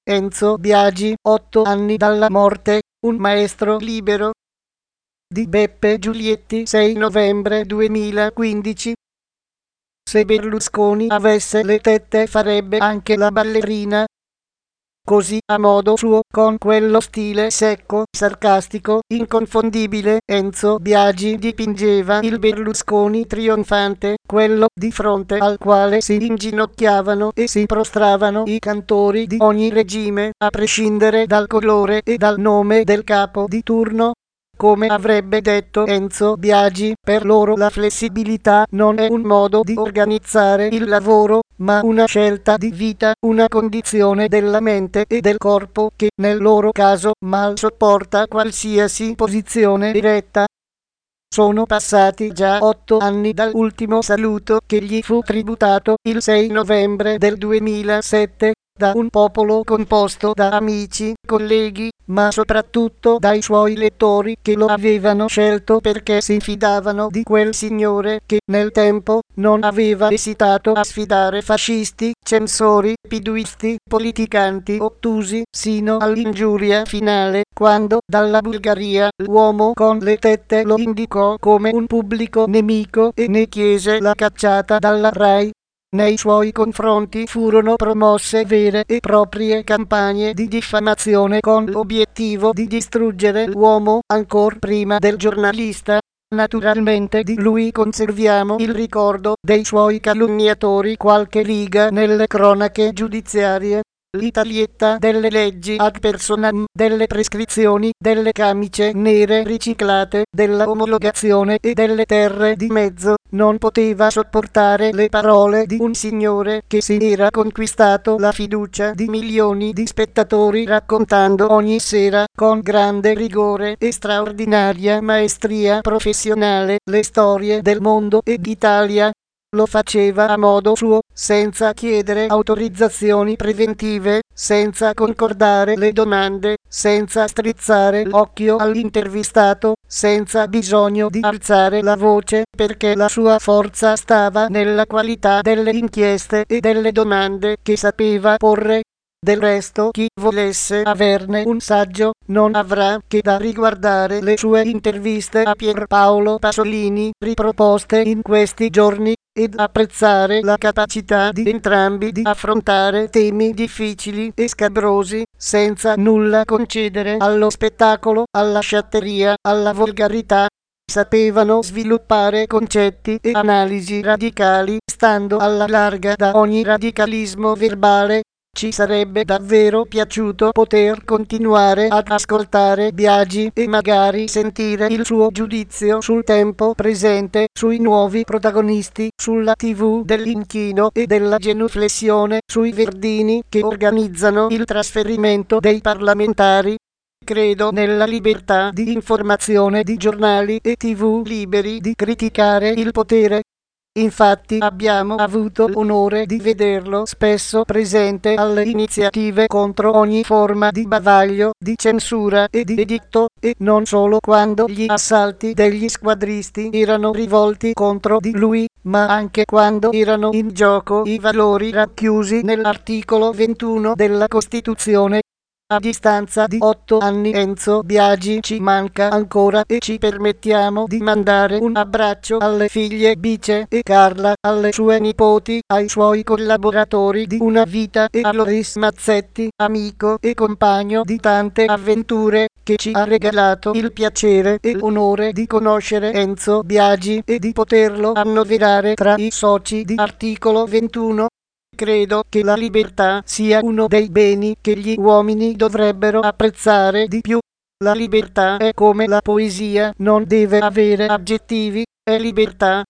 Enzo Biagi, 8 anni dalla morte, un maestro libero. Di Beppe Giulietti, 6 novembre 2015. Se Berlusconi avesse le tette farebbe anche la ballerina. Così a modo suo, con quello stile secco, sarcastico, inconfondibile, Enzo Biagi dipingeva il Berlusconi trionfante, quello di fronte al quale si inginocchiavano e si prostravano i cantori di ogni regime, a prescindere dal colore e dal nome del capo di turno. Come avrebbe detto Enzo Biagi, per loro la flessibilità non è un modo di organizzare il lavoro, ma una scelta di vita, una condizione della mente e del corpo che, nel loro caso, mal sopporta qualsiasi posizione diretta. Sono passati già 8 anni dall'ultimo saluto che gli fu tributato il 6 novembre del 2007, da un popolo composto da amici, colleghi, ma soprattutto dai suoi lettori che lo avevano scelto perché si fidavano di quel signore che, nel tempo, non aveva esitato a sfidare fascisti, censori, piduisti, politicanti ottusi, sino all'ingiuria finale, quando dalla Bulgaria l'uomo con le tette lo indicò come un pubblico nemico e ne chiese la cacciata dalla RAI. Nei suoi confronti furono promosse vere e proprie campagne di diffamazione con l'obiettivo di distruggere l'uomo ancor prima del giornalista. Naturalmente di lui conserviamo il ricordo, dei suoi calunniatori qualche riga nelle cronache giudiziarie. L'Italietta delle leggi ad personam, delle prescrizioni, delle camicie nere riciclate, della omologazione e delle terre di mezzo, non poteva sopportare le parole di un signore che si era conquistato la fiducia di milioni di spettatori raccontando ogni sera, con grande rigore e straordinaria maestria professionale, le storie del mondo e d'Italia. Lo faceva a modo suo, senza chiedere autorizzazioni preventive, senza concordare le domande, senza strizzare l'occhio all'intervistato, senza bisogno di alzare la voce, perché la sua forza stava nella qualità delle inchieste e delle domande che sapeva porre. Del resto, chi volesse averne un saggio, non avrà che da riguardare le sue interviste a Pierpaolo Pasolini, riproposte in questi giorni, ed apprezzare la capacità di entrambi di affrontare temi difficili e scabrosi, senza nulla concedere allo spettacolo, alla sciatteria, alla volgarità. Sapevano sviluppare concetti e analisi radicali, stando alla larga da ogni radicalismo verbale. Ci sarebbe davvero piaciuto poter continuare ad ascoltare Biagi e magari sentire il suo giudizio sul tempo presente, sui nuovi protagonisti, sulla TV dell'inchino e della genuflessione, sui verdini che organizzano il trasferimento dei parlamentari. Credo nella libertà di informazione di giornali e TV liberi di criticare il potere. Infatti abbiamo avuto l'onore di vederlo spesso presente alle iniziative contro ogni forma di bavaglio, di censura e di editto, e non solo quando gli assalti degli squadristi erano rivolti contro di lui, ma anche quando erano in gioco i valori racchiusi nell'articolo 21 della Costituzione. A distanza di 8 anni Enzo Biagi ci manca ancora e ci permettiamo di mandare un abbraccio alle figlie Bice e Carla, alle sue nipoti, ai suoi collaboratori di una vita e a Loris Mazzetti, amico e compagno di tante avventure, che ci ha regalato il piacere e l'onore di conoscere Enzo Biagi e di poterlo annoverare tra i soci di Articolo 21. Credo che la libertà sia uno dei beni che gli uomini dovrebbero apprezzare di più. La libertà è come la poesia, non deve avere aggettivi, è libertà,